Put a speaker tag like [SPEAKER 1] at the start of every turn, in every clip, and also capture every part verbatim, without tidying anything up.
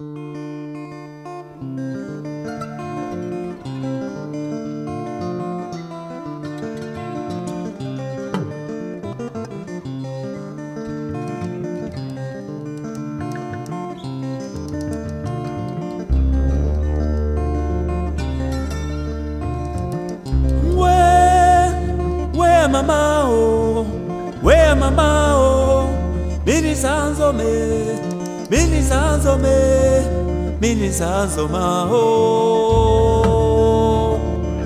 [SPEAKER 1] Mama oh, where mama oh, mini sanzo me, mini sanzo me, mini sanzo ma oh.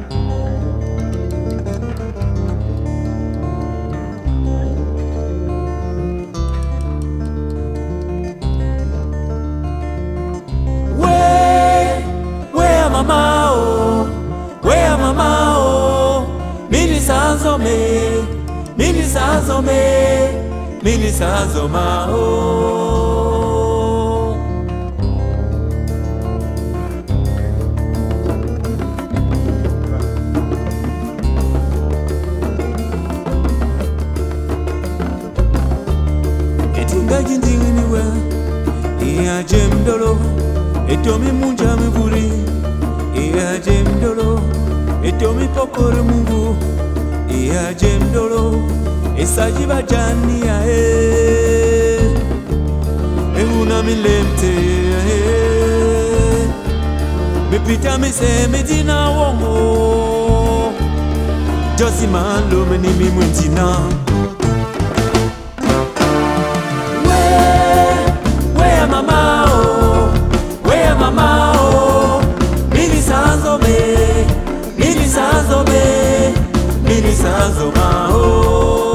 [SPEAKER 1] Where, where mama oh, where mama oh, mini sanzo me. Mini sanzo me, mini sanzo ma oh. Etinga jindini we, iya jemdolo, etomi munja miburi, iya jemdolo, etomi pokore mungu. Iya jemdolo esajiba jani ya e euna milemte e mepita mise medina wongo josi malo meni mi mwentina we we mama oh we mama oh mini sanzo me mini sanzo me mini sanzo ma oh.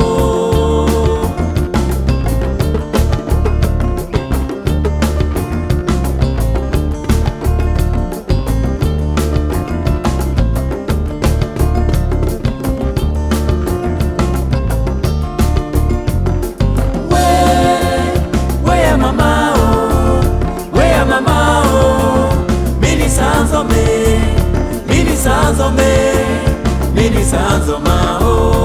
[SPEAKER 1] Where, where mama oh, where mama oh, mini sanzo me, mini sanzo me. Mini sanzo ma oh.